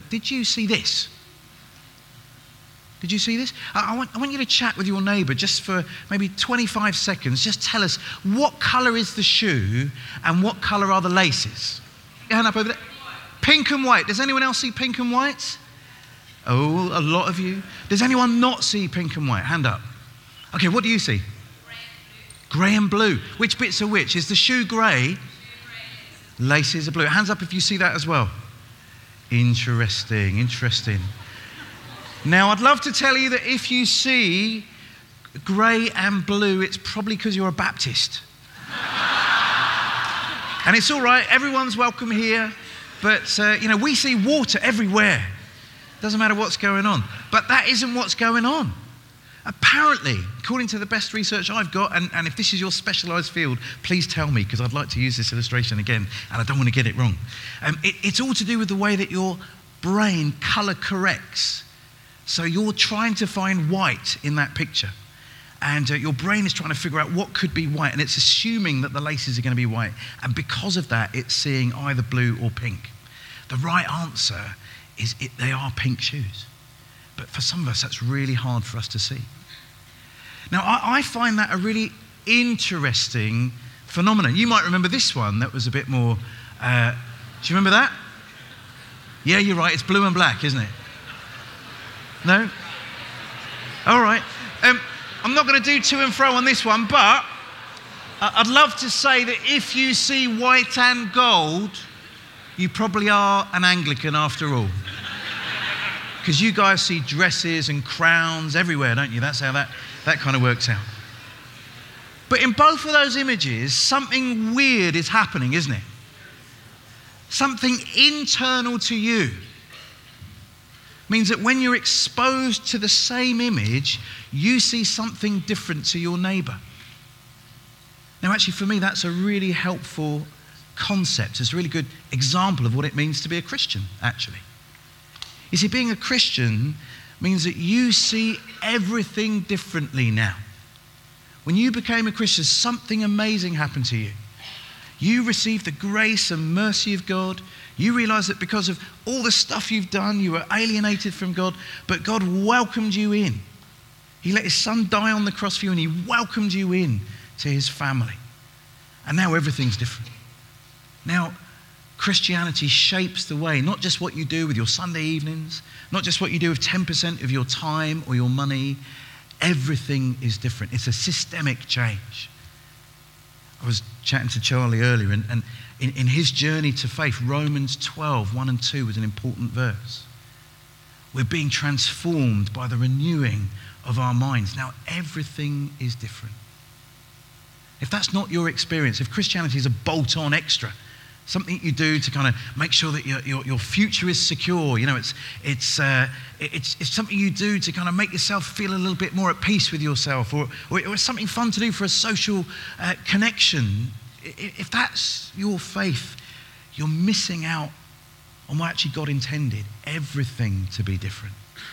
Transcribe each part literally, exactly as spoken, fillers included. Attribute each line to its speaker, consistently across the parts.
Speaker 1: did you see this? Did you see this? I, I, want, I want you to chat with your neighbour just for maybe twenty-five seconds. Just tell us, what colour is the shoe and what colour are the laces? Hand up over there. Pink and white. Does anyone else see pink and white? Oh, a lot of you. Does anyone not see pink and white? Hand up. Okay, what do you see? Grey and blue. Which bits are which? Is the shoe grey? Laces are blue. Hands up if you see that as well. Interesting, interesting. Now, I'd love to tell you that if you see grey and blue, it's probably because you're a Baptist. And it's all right, everyone's welcome here. But, uh, you know, we see water everywhere. Doesn't matter what's going on. But that isn't what's going on. Apparently, according to the best research I've got, and, and if this is your specialised field, please tell me, because I'd like to use this illustration again, and I don't want to get it wrong. Um, it, it's all to do with the way that your brain colour corrects. So you're trying to find white in that picture. And uh, your brain is trying to figure out what could be white, and it's assuming that the laces are going to be white. And because of that, it's seeing either blue or pink. The right answer is it, they are pink shoes. But for some of us, that's really hard for us to see. Now, I, I find that a really interesting phenomenon. You might remember this one that was a bit more, uh, do you remember that? Yeah, you're right, it's blue and black, isn't it? No? All right. Um, I'm not going to do to and fro on this one, but I'd love to say that if you see white and gold, you probably are an Anglican after all. Because you guys see dresses and crowns everywhere, don't you? That's how that, that kind of works out. But in both of those images, something weird is happening, isn't it? Something internal to you. Means that when you're exposed to the same image, you see something different to your neighbour. Now, actually, for me, that's a really helpful concept. It's a really good example of what it means to be a Christian, actually. You see, being a Christian means that you see everything differently now. When you became a Christian, something amazing happened to you. You received the grace and mercy of God. You realize that because of all the stuff you've done, you were alienated from God, but God welcomed you in. He let his son die on the cross for you, and he welcomed you in to his family. And now everything's different. Now, Christianity shapes the way, not just what you do with your Sunday evenings, not just what you do with ten percent of your time or your money. Everything is different. It's a systemic change. I was chatting to Charlie earlier, and, and in, in his journey to faith, Romans twelve, one and two was an important verse. We're being transformed by the renewing of our minds. Now, everything is different. If that's not your experience, if Christianity is a bolt-on extra, something you do to kind of make sure that your, your, your future is secure, you know, it's, it's, uh, it's, it's something you do to kind of make yourself feel a little bit more at peace with yourself, or, or, or it's something fun to do for a social uh, connection. If that's your faith, you're missing out on what actually God intended, everything to be different.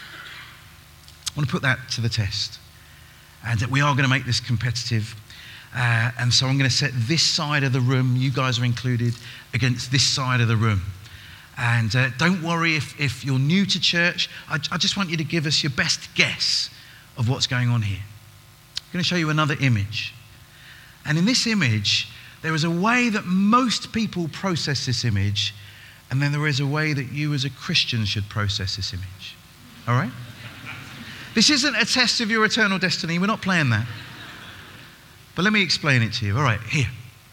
Speaker 1: I want to put that to the test, and that we are going to make this competitive. Uh, and so I'm going to set this side of the room, you guys are included, against this side of the room. And uh, don't worry if, if you're new to church. I, I just want you to give us your best guess of what's going on here. I'm going to show you another image. And in this image, there is a way that most people process this image, and then there is a way that you as a Christian should process this image. All right? This isn't a test of your eternal destiny. We're not playing that. But let me explain it to you. All right, here.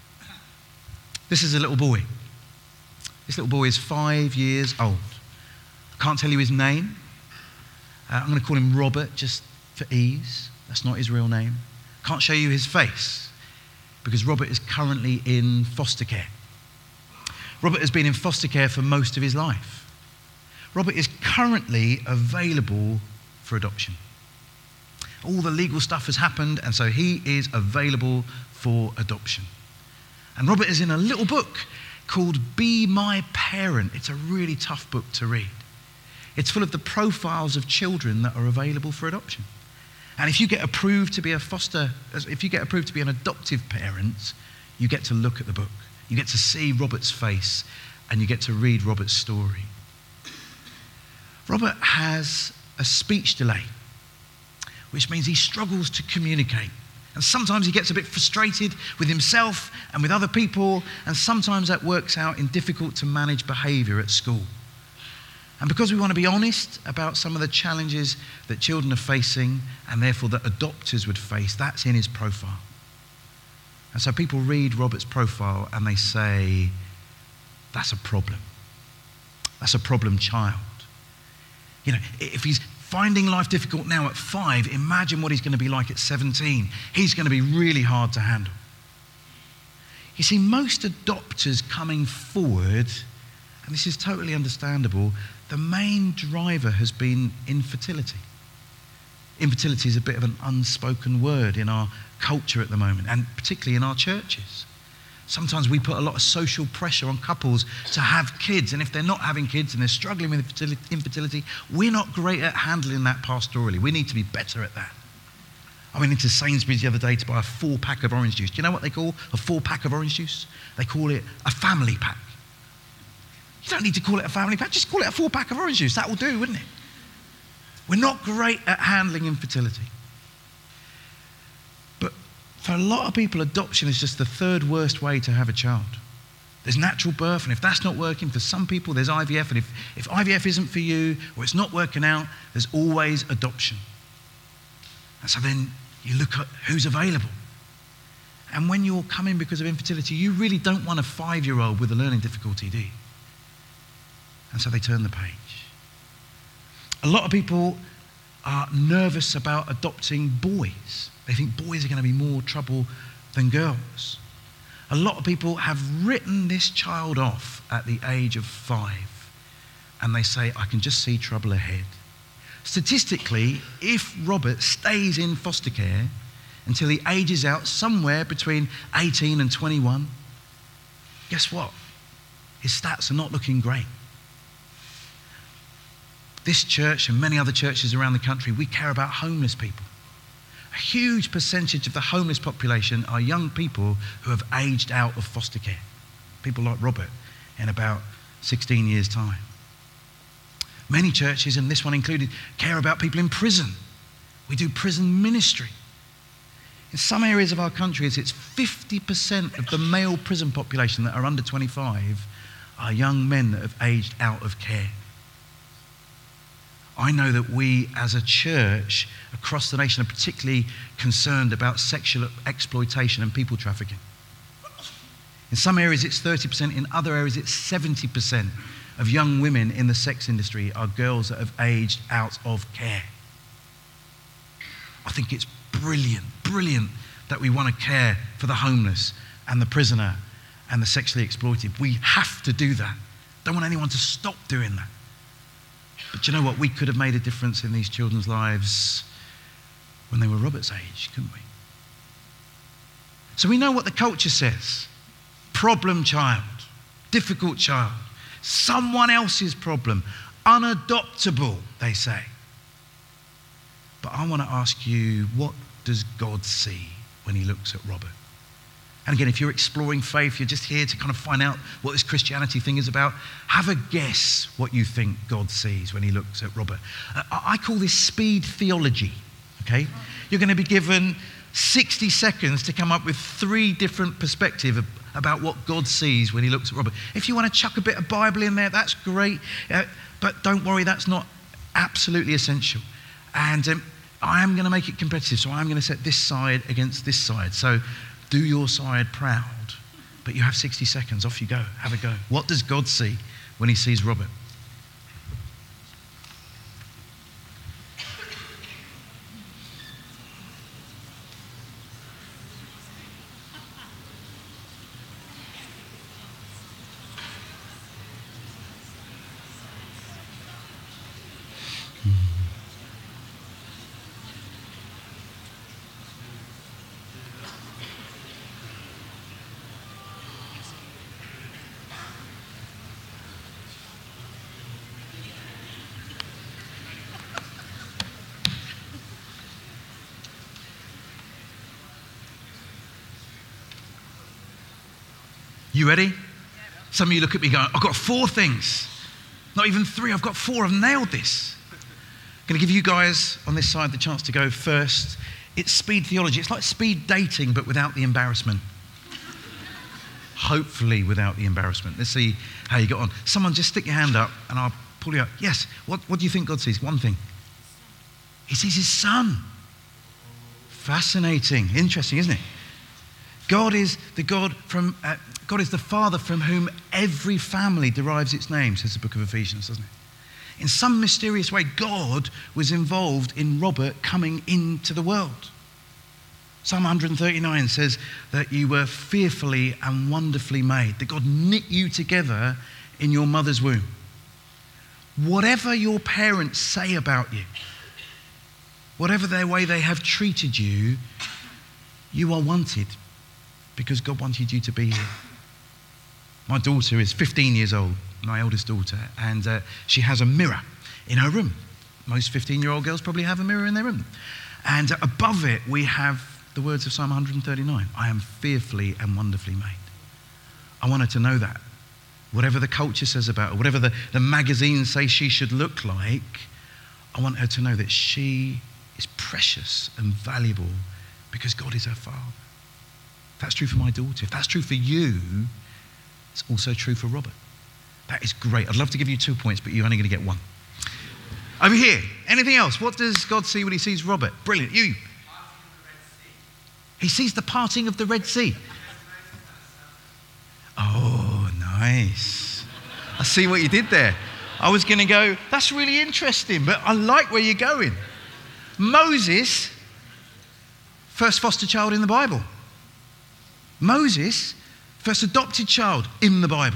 Speaker 1: This is a little boy. This little boy is five years old. I can't tell you his name. Uh, I'm going to call him Robert just for ease. That's not his real name. Can't show you his face because Robert is currently in foster care. Robert has been in foster care for most of his life. Robert is currently available for adoption. All the legal stuff has happened, and so he is available for adoption. And Robert is in a little book called Be My Parent. It's a really tough book to read. It's full of the profiles of children that are available for adoption. And if you get approved to be a foster, if you get approved to be an adoptive parent, you get to look at the book. You get to see Robert's face, and you get to read Robert's story. Robert has a speech delay, which means he struggles to communicate. And sometimes he gets a bit frustrated with himself and with other people, and sometimes that works out in difficult to manage behaviour at school. And because we want to be honest about some of the challenges that children are facing, and therefore that adopters would face, that's in his profile. And so people read Robert's profile and they say, that's a problem. That's a problem child. You know, if he's finding life difficult now at five, imagine what he's going to be like at seventeen. He's going to be really hard to handle. You see, most adopters coming forward, and this is totally understandable, the main driver has been infertility. Infertility is a bit of an unspoken word in our culture at the moment, and particularly in our churches. Sometimes we put a lot of social pressure on couples to have kids, and if they're not having kids and they're struggling with infertility, we're not great at handling that pastorally. We need to be better at that. I went into Sainsbury's the other day to buy a four pack of orange juice. Do you know what they call a four pack of orange juice? They call it a family pack. You don't need to call it a family pack, just call it a four pack of orange juice. That will do, wouldn't it? We're not great at handling infertility. But for a lot of people, adoption is just the third worst way to have a child. There's natural birth, and if that's not working, for some people there's I V F, and if, if I V F isn't for you, or it's not working out, there's always adoption. And so then you look at who's available. And when you're coming because of infertility, you really don't want a five-year-old with a learning difficulty, do you? And so they turn the page. A lot of people are nervous about adopting boys. They think boys are going to be more trouble than girls. A lot of people have written this child off at the age of five, and they say, I can just see trouble ahead. Statistically, if Robert stays in foster care until he ages out somewhere between eighteen and twenty-one, guess what? His stats are not looking great. This church and many other churches around the country, we care about homeless people. A huge percentage of the homeless population are young people who have aged out of foster care. People like Robert in about sixteen years' time. Many churches, and this one included, care about people in prison. We do prison ministry. In some areas of our country, it's fifty percent of the male prison population that are under twenty-five are young men that have aged out of care. I know that we as a church across the nation are particularly concerned about sexual exploitation and people trafficking. In some areas it's thirty percent, in other areas it's seventy percent of young women in the sex industry are girls that have aged out of care. I think it's brilliant, brilliant that we want to care for the homeless and the prisoner and the sexually exploited. We have to do that. Don't want anyone to stop doing that. But you know what? We could have made a difference in these children's lives when they were Robert's age, couldn't we? So we know what the culture says. Problem child, difficult child, someone else's problem, unadoptable, they say. But I want to ask you, what does God see when he looks at Robert? And again, if you're exploring faith, you're just here to kind of find out what this Christianity thing is about, have a guess what you think God sees when he looks at Robert. Uh, I call this speed theology, okay? You're going to be given sixty seconds to come up with three different perspectives about what God sees when he looks at Robert. If you want to chuck a bit of Bible in there, that's great. Uh, but don't worry, that's not absolutely essential. And um, I am going to make it competitive, so I'm going to set this side against this side. So do your side proud, but you have sixty seconds. Off you go. Have a go. What does God see when he sees Robert? You ready? Some of you look at me going, I've got four things. Not even three, I've got four. I've nailed this. I'm going to give you guys on this side the chance to go first. It's speed theology. It's like speed dating, but without the embarrassment. Hopefully without the embarrassment. Let's see how you got on. Someone just stick your hand up and I'll pull you up. Yes, what, what do you think God sees? One thing. He sees his son. Fascinating. Interesting, isn't it? God is the God from, uh, God is the Father from whom every family derives its name, says the book of Ephesians, doesn't it? In some mysterious way, God was involved in Robert coming into the world. Psalm one thirty-nine says that you were fearfully and wonderfully made, that God knit you together in your mother's womb. Whatever your parents say about you, whatever their way they have treated you, you are wanted because God wanted you to be here. My daughter is fifteen years old, my eldest daughter, and uh, she has a mirror in her room. Most fifteen-year-old girls probably have a mirror in their room. And uh, above it, we have the words of Psalm one thirty-nine. I am fearfully and wonderfully made. I want her to know that. Whatever the culture says about her, whatever the, the magazines say she should look like, I want her to know that she is precious and valuable because God is her Father. If that's true for my daughter, if that's true for you, it's also true for Robert. That is great. I'd love to give you two points, but you're only going to get one. Over here, anything else? What does God see when he sees Robert? Brilliant. You. He sees the parting of the Red Sea. Oh, nice. I see what you did there. I was going to go, that's really interesting, but I like where you're going. Moses, first foster child in the Bible. Moses, first adopted child in the Bible.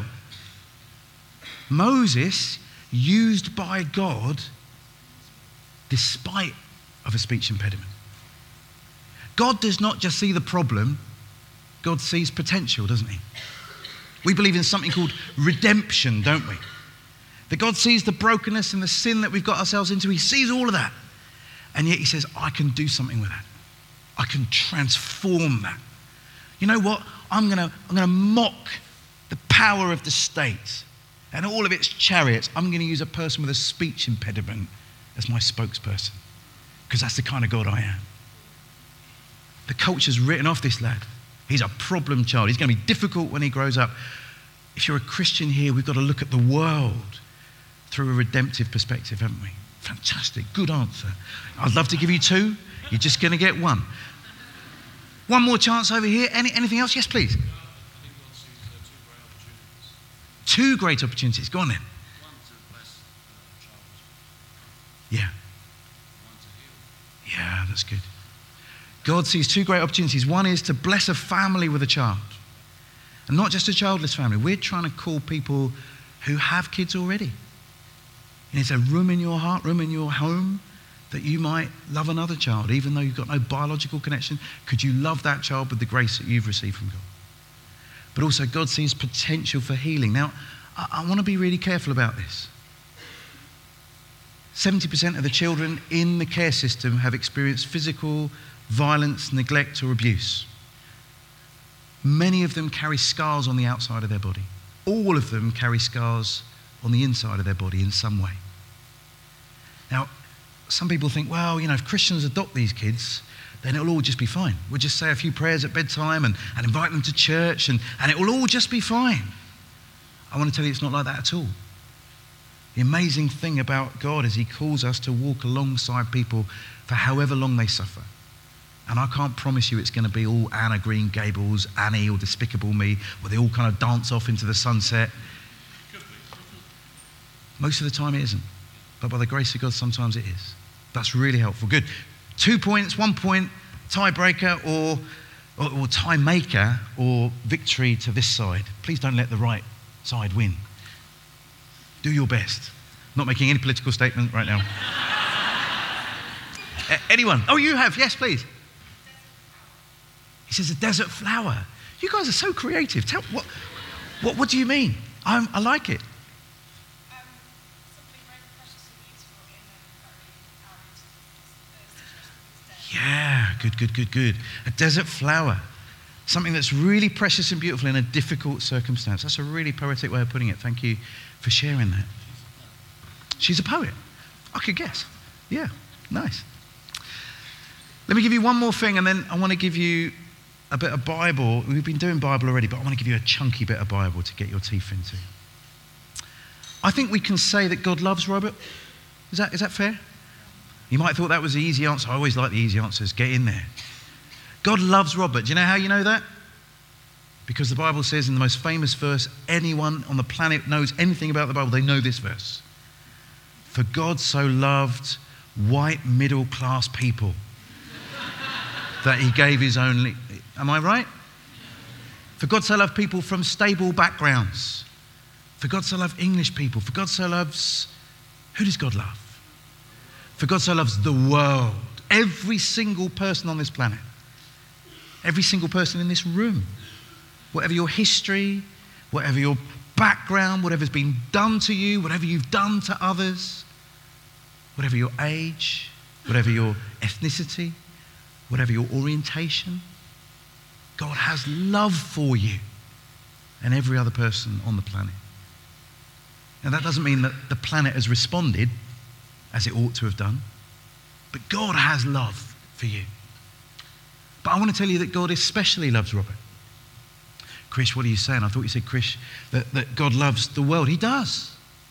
Speaker 1: Moses, used by God despite of a speech impediment. God does not just see the problem, God sees potential, doesn't he? We believe in something called redemption, don't we? That God sees the brokenness and the sin that we've got ourselves into. He sees all of that. And yet he says, I can do something with that. I can transform that. You know what? I'm going to I'm going to mock the power of the state and all of its chariots. I'm going to use a person with a speech impediment as my spokesperson because that's the kind of God I am. The culture's written off this lad. He's a problem child. He's going to be difficult when he grows up. If you're a Christian here, we've got to look at the world through a redemptive perspective, haven't we? Fantastic. Good answer. I'd love to give you two. You're just going to get one. One more chance over here. Any, anything else? Yes, please.
Speaker 2: I think God sees uh,
Speaker 1: Two
Speaker 2: two great opportunities.
Speaker 1: great opportunities. Go on then.
Speaker 2: One to bless the child,
Speaker 1: Yeah.
Speaker 2: one to heal.
Speaker 1: Yeah, that's good. God sees two great opportunities. One is to bless a family with a child. And not just a childless family. We're trying to call people who have kids already. And it's a room in your heart, room in your home, that you might love another child, even though you've got no biological connection. Could you love that child with the grace that you've received from God? But also God sees potential for healing. Now, I, I want to be really careful about this. seventy percent of the children in the care system have experienced physical violence, neglect, or abuse. Many of them carry scars on the outside of their body. All of them carry scars on the inside of their body in some way. Now, some people think, well, you know, if Christians adopt these kids, then it'll all just be fine. We'll just say a few prayers at bedtime and, and invite them to church and, and it will all just be fine. I want to tell you it's not like that at all. The amazing thing about God is he calls us to walk alongside people for however long they suffer. And I can't promise you it's going to be all Anna Green Gables, Annie or Despicable Me, where they all kind of dance off into the sunset. Most of the time it isn't. But by the grace of God, sometimes it is. That's really helpful. Good. Two points, one point, tiebreaker or, or, or tie maker or victory to this side. Please don't let the right side win. Do your best. Not making any political statement right now. A- anyone? Oh, you have. Yes, please. He says a desert flower. You guys are so creative. Tell what what, what do you mean? I'm, I like it.
Speaker 3: Um, something very precious and beautiful in a very arid
Speaker 1: Yeah, good, good, good, good. A desert flower. Something that's really precious and beautiful in a difficult circumstance. That's a really poetic way of putting it. Thank you for sharing that. She's a poet. I could guess. Yeah, nice. Let me give you one more thing, and then I want to give you a bit of Bible. We've been doing Bible already, but I want to give you a chunky bit of Bible to get your teeth into. I think we can say that God loves Robert. Is that, is that fair? You might have thought that was the easy answer. I always like the easy answers. Get in there. God loves Robert. Do you know how you know that? Because the Bible says in the most famous verse, anyone on the planet knows anything about the Bible, they know this verse. For God so loved white middle class people that he gave his only, am I right? For God so loved people from stable backgrounds. For God so loved English people. For God so loves, who does God love? For God so loves the world. Every single person on this planet. Every single person in this room. Whatever your history, whatever your background, whatever's been done to you, whatever you've done to others, whatever your age, whatever your ethnicity, whatever your orientation, God has love for you and every other person on the planet. Now that doesn't mean that the planet has responded as it ought to have done, but God has love for you. But I want to tell you that God especially loves Robert. Chris, what are you saying? I thought you said, Chris, that, that God loves the world. He does.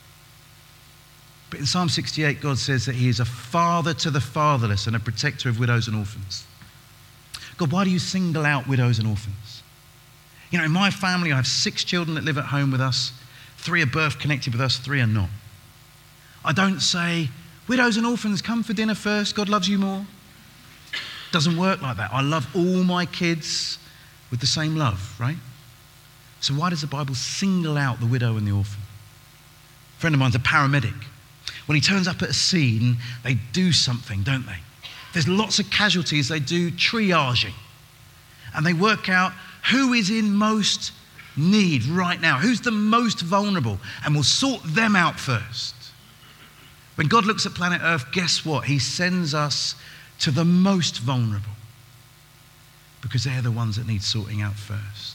Speaker 1: But in Psalm sixty-eight, God says that he is a father to the fatherless and a protector of widows and orphans. God, why do you single out widows and orphans? You know, in my family, I have six children that live at home with us. Three are birth connected with us, three are not. I don't say, widows and orphans, come for dinner first. God loves you more. It doesn't work like that. I love all my kids with the same love, right? So why does the Bible single out the widow and the orphan? A friend of mine's a paramedic. When he turns up at a scene, they do something, don't they? There's lots of casualties. They do triaging. And they work out who is in most need right now. Who's the most vulnerable? And we'll sort them out first. When God looks at planet Earth, guess what? He sends us to the most vulnerable. Because they're the ones that need sorting out first.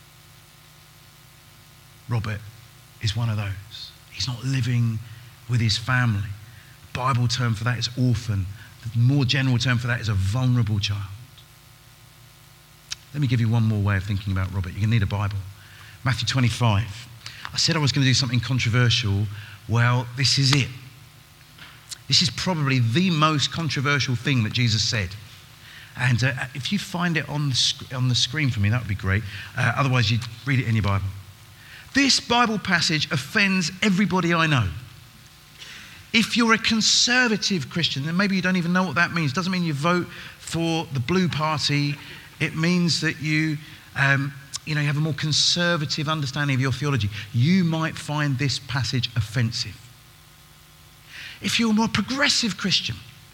Speaker 1: Robert is one of those. He's not living with his family. Bible term for that is orphan. The more general term for that is a vulnerable child. Let me give you one more way of thinking about Robert. You're going to need a Bible. Matthew twenty-five. I said I was going to do something controversial. Well, this is it. This is probably the most controversial thing that Jesus said. And uh, if you find it on the, sc- on the screen for me, that would be great. Uh, otherwise, you read it in your Bible. This Bible passage offends everybody I know. If you're a conservative Christian, then maybe you don't even know what that means. It doesn't mean you vote for the blue party. It means that you, um, you know, you have a more conservative understanding of your theology. You might find this passage offensive. If you're a more progressive Christian,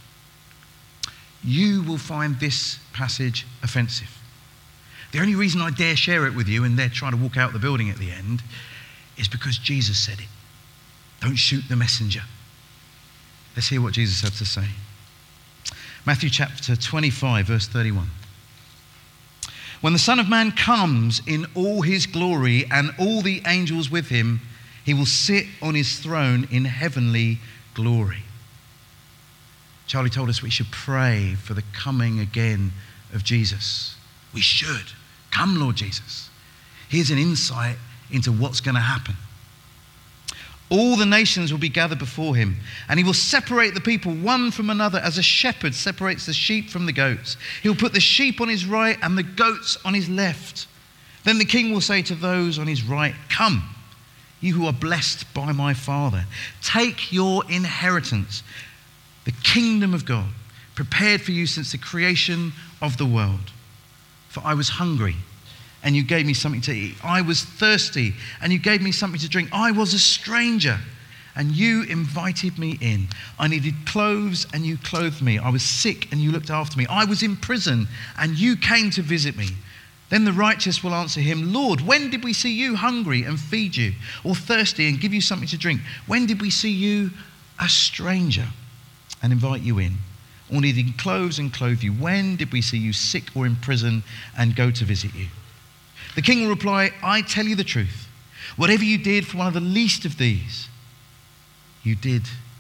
Speaker 1: you will find this passage offensive. The only reason I dare share it with you, and they're trying to walk out the building at the end, is because Jesus said it. Don't shoot the messenger. Let's hear what Jesus had to say. Matthew chapter twenty-five, verse thirty-one. When the Son of Man comes in all his glory and all the angels with him, he will sit on his throne in heavenly glory. Charlie told us we should pray for the coming again of Jesus. We should. Come, Lord Jesus. Here's an insight into what's going to happen. All the nations will be gathered before him, and he will separate the people one from another as a shepherd separates the sheep from the goats. He will put the sheep on his right and the goats on his left. Then the king will say to those on his right, "Come, you who are blessed by my Father. Take your inheritance, the kingdom of God, prepared for you since the creation of the world. For I was hungry, and you gave me something to eat. I was thirsty, and you gave me something to drink. I was a stranger, and you invited me in. I needed clothes, and you clothed me. I was sick, and you looked after me. I was in prison, and you came to visit me." Then the righteous will answer him, "Lord, when did we see you hungry and feed you, or thirsty and give you something to drink? When did we see you a stranger and invite you in, or needing clothes and clothe you? When did we see you sick or in prison and go to visit you?" The king will reply, "I tell you the truth. Whatever you did for one of the least of these, you did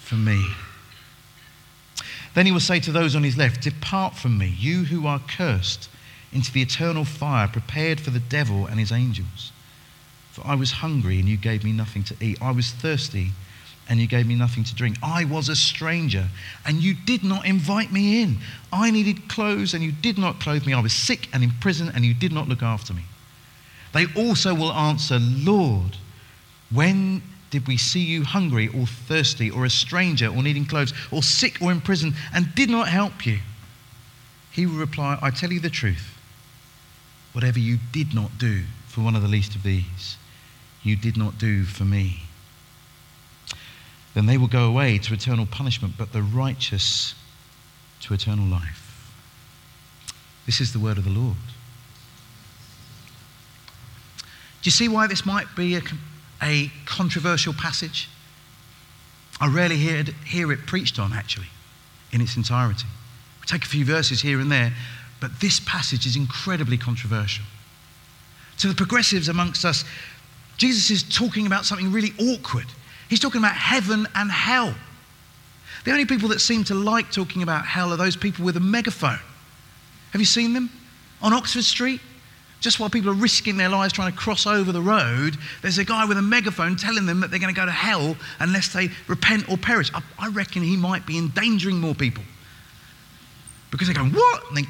Speaker 1: for me. Then he will say to those on his left, depart from me, you who are cursed, into the eternal fire prepared for the devil and his angels. For I was hungry and you gave me nothing to eat. I was thirsty and you gave me nothing to drink. I was a stranger and you did not invite me in. I needed clothes and you did not clothe me. I was sick and in prison and you did not look after me. They also will answer, Lord, when did we see you hungry or thirsty or a stranger or needing clothes or sick or in prison and did not help you? He will reply, I tell you the truth. Whatever you did not do for one of the least of these, you did not do for me. Then they will go away to eternal punishment, but the righteous to eternal life. This is the word of the Lord. Do you see why this might be a, a controversial passage? I rarely hear it, hear it preached on, actually, in its entirety. We take a few verses here and there, but this passage is incredibly controversial. To the progressives amongst us, Jesus is talking about something really awkward. He's talking about heaven and hell. The only people that seem to like talking about hell are those people with a megaphone. Have you seen them? On Oxford Street? Just while people are risking their lives trying to cross over the road, there's a guy with a megaphone telling them that they're going to go to hell unless they repent or perish. I, I reckon he might be endangering more people. Because they're going, what? And then,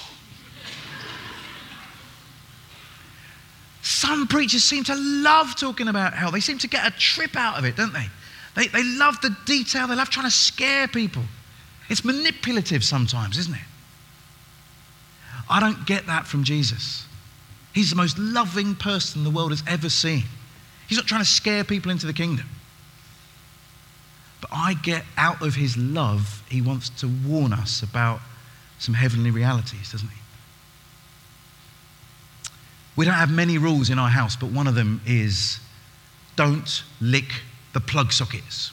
Speaker 1: some preachers seem to love talking about hell. They seem to get a trip out of it, don't they? They, they love the detail. They love trying to scare people. It's manipulative sometimes, isn't it? I don't get that from Jesus. He's the most loving person the world has ever seen. He's not trying to scare people into the kingdom. But I get out of his love, he wants to warn us about some heavenly realities, doesn't he? We don't have many rules in our house, but one of them is don't lick the plug sockets.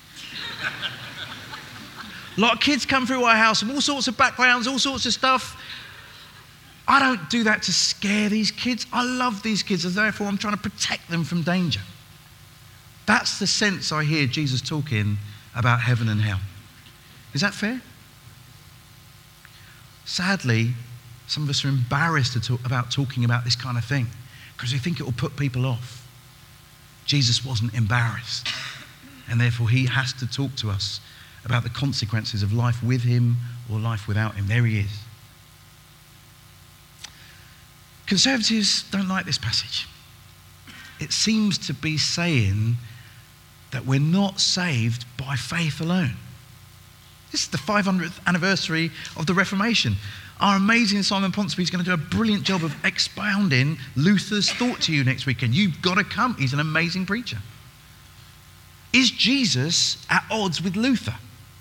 Speaker 1: A lot of kids come through our house from all sorts of backgrounds, all sorts of stuff. I don't do that to scare these kids. I love these kids, and therefore I'm trying to protect them from danger. That's the sense I hear Jesus talking about heaven and hell. Is that fair? Sadly, some of us are embarrassed to talk about talking about this kind of thing because we think it will put people off. Jesus wasn't embarrassed, and therefore he has to talk to us about the consequences of life with him or life without him. There he is. Conservatives don't like this passage. It seems to be saying that we're not saved by faith alone. This is the five hundredth anniversary of the Reformation. Our amazing Simon Ponsonby is going to do a brilliant job of expounding Luther's thought to you next weekend. You've got to come. He's an amazing preacher. Is Jesus at odds with Luther?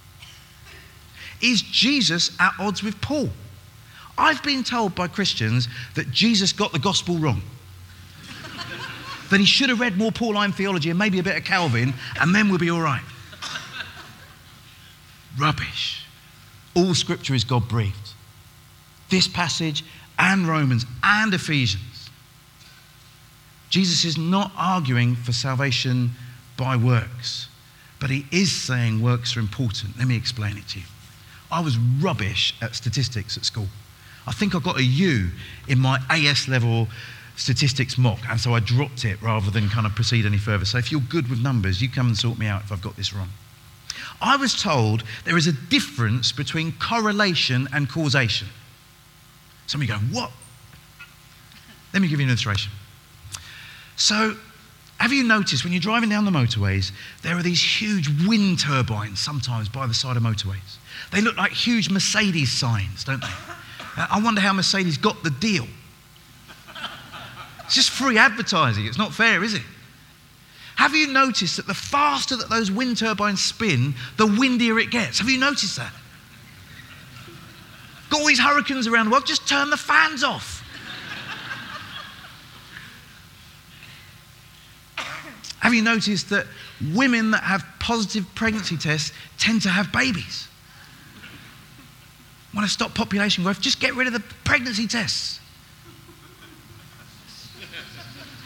Speaker 1: Is Jesus at odds with Paul? I've been told by Christians that Jesus got the gospel wrong. That he should have read more Pauline theology and maybe a bit of Calvin, and then we'll be all right. Rubbish. All scripture is God-breathed. This passage and Romans and Ephesians. Jesus is not arguing for salvation by works, but he is saying works are important. Let me explain it to you. I was rubbish at statistics at school. I think I got a U in my A S level statistics mock, and so I dropped it rather than kind of proceed any further. So if you're good with numbers, you come and sort me out if I've got this wrong. I was told there is a difference between correlation and causation. Some of you go, what? Let me give you an illustration. So, have you noticed when you're driving down the motorways, there are these huge wind turbines sometimes by the side of motorways? They look like huge Mercedes signs, don't they? I wonder how Mercedes got the deal. It's just free advertising. It's not fair, is it? Have you noticed that the faster that those wind turbines spin, the windier it gets? Have you noticed that? Got all these hurricanes around the world, just turn the fans off. Have you noticed that women that have positive pregnancy tests tend to have babies? Want to stop population growth? Just get rid of the pregnancy tests.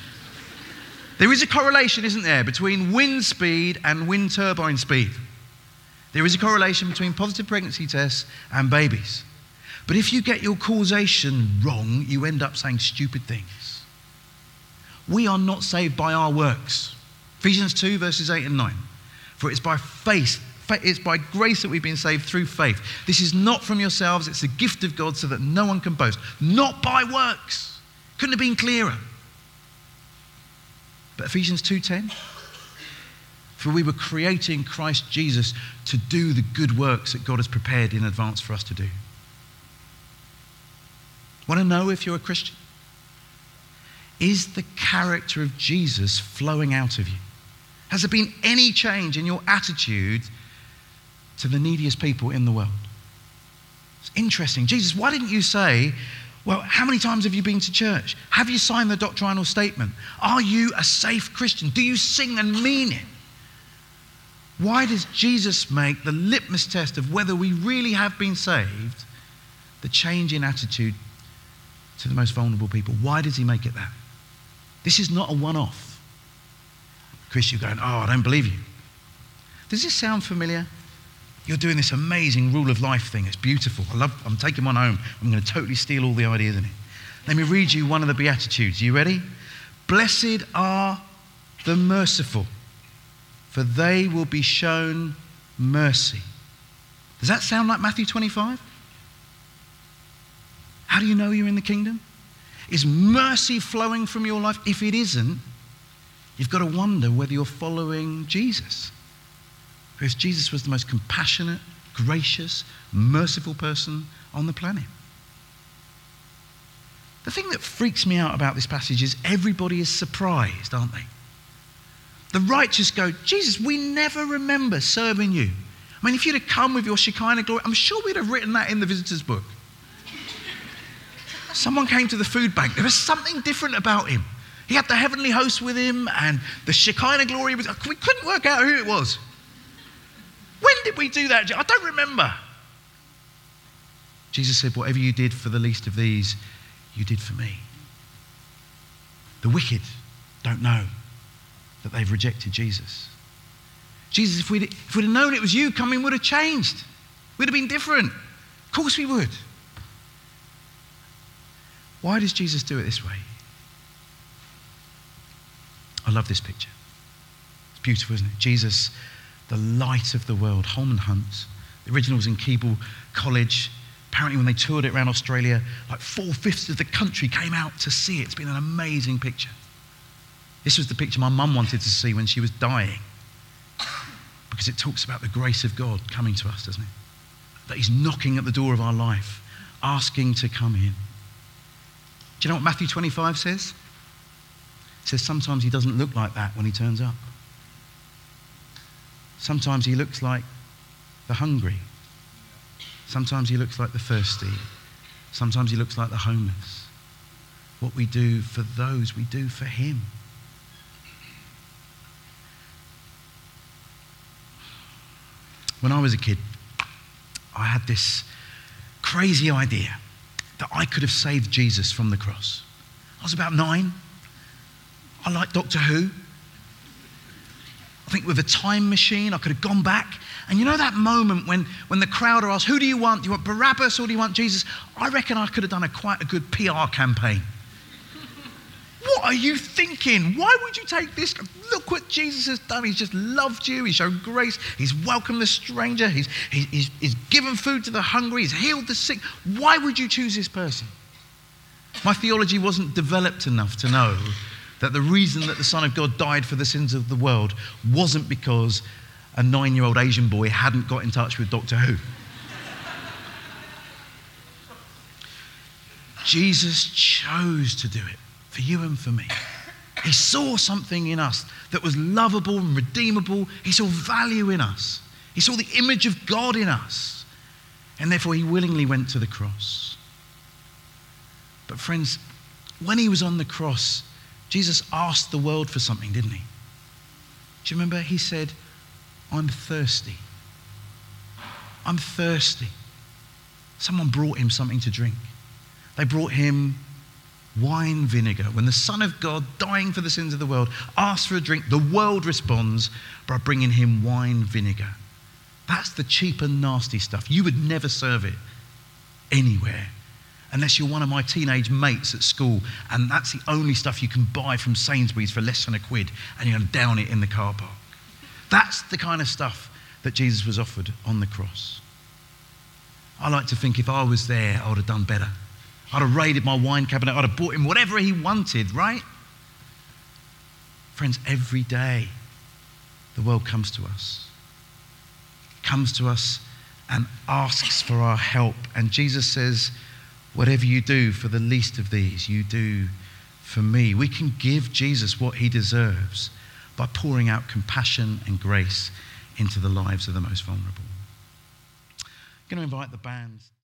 Speaker 1: There is a correlation, isn't there, between wind speed and wind turbine speed. There is a correlation between positive pregnancy tests and babies. But if you get your causation wrong, you end up saying stupid things. We are not saved by our works. Ephesians two, verses eight and nine. For it's by faith, it's by grace that we've been saved through faith. This is not from yourselves, it's a gift of God so that no one can boast. Not by works. Couldn't have been clearer. But Ephesians two ten. For we were created in Christ Jesus to do the good works that God has prepared in advance for us to do. Want to know if you're a Christian? Is the character of Jesus flowing out of you? Has there been any change in your attitude to the neediest people in the world? It's interesting. Jesus, why didn't you say, well, how many times have you been to church? Have you signed the doctrinal statement? Are you a safe Christian? Do you sing and mean it? Why does Jesus make the litmus test of whether we really have been saved the change in attitude to the most vulnerable people? Why does he make it that? This is not a one-off. Chris, you're going, oh, I don't believe you. Does this sound familiar? You're doing this amazing rule of life thing. It's beautiful. I love, I'm taking one home. I'm going to totally steal all the ideas in it. Let me read you one of the Beatitudes. Are you ready? Blessed are the merciful, for they will be shown mercy. Does that sound like Matthew twenty-five? How do you know you're in the kingdom? Is mercy flowing from your life? If it isn't, you've got to wonder whether you're following Jesus. Because Jesus was the most compassionate, gracious, merciful person on the planet. The thing that freaks me out about this passage is everybody is surprised, aren't they? The righteous go, Jesus, we never remember serving you. I mean, if you'd have come with your Shekinah glory, I'm sure we'd have written that in the visitor's book. Someone came to the food bank. There was something different about him. He had the heavenly host with him and the Shekinah glory was, we couldn't work out who it was. When did we do that? I don't remember. Jesus said, whatever you did for the least of these, you did for me. The wicked don't know that they've rejected Jesus. Jesus, if we'd, if we'd have known it was you coming, would have changed. We'd have been different. Of course we would. Why does Jesus do it this way? I love this picture. It's beautiful, isn't it? Jesus, the light of the world. Holman Hunt. The original was in Keble College. Apparently when they toured it around Australia, like four-fifths of the country came out to see it. It's been an amazing picture. This was the picture my mum wanted to see when she was dying. Because it talks about the grace of God coming to us, doesn't it? That he's knocking at the door of our life, asking to come in. Do you know what Matthew twenty-five says? It says sometimes he doesn't look like that when he turns up. Sometimes he looks like the hungry. Sometimes he looks like the thirsty. Sometimes he looks like the homeless. What we do for those, we do for him. When I was a kid, I had this crazy idea that I could have saved Jesus from the cross. I was about nine. I liked Doctor Who. I think with a time machine, I could have gone back. And you know that moment when, when the crowd are asked, who do you want? Do you want Barabbas or do you want Jesus? I reckon I could have done a quite a good P R campaign. What are you thinking? Why would you take this? Look what Jesus has done. He's just loved you. He's shown grace. He's welcomed the stranger. He's, he's, he's, he's given food to the hungry. He's healed the sick. Why would you choose this person? My theology wasn't developed enough to know that the reason that the Son of God died for the sins of the world wasn't because a nine-year-old Asian boy hadn't got in touch with Doctor Who. Jesus chose to do it for you and for me. He saw something in us that was lovable and redeemable. He saw value in us. He saw the image of God in us. And therefore he willingly went to the cross. But friends, when he was on the cross, Jesus asked the world for something, didn't he? Do you remember? He said, I'm thirsty. I'm thirsty. Someone brought him something to drink. They brought him wine vinegar. When the Son of God, dying for the sins of the world, asks for a drink, the world responds by bringing him wine vinegar. That's the cheap and nasty stuff. You would never serve it anywhere unless you're one of my teenage mates at school, and that's the only stuff you can buy from Sainsbury's for less than a quid, and you're going to down it in the car park. That's the kind of stuff that Jesus was offered on the cross. I like to think if I was there, I would have done better. I'd have raided my wine cabinet. I'd have bought him whatever he wanted, right? Friends, every day the world comes to us. Comes to us and asks for our help. And Jesus says, whatever you do for the least of these, you do for me. We can give Jesus what he deserves by pouring out compassion and grace into the lives of the most vulnerable. I'm going to invite the band.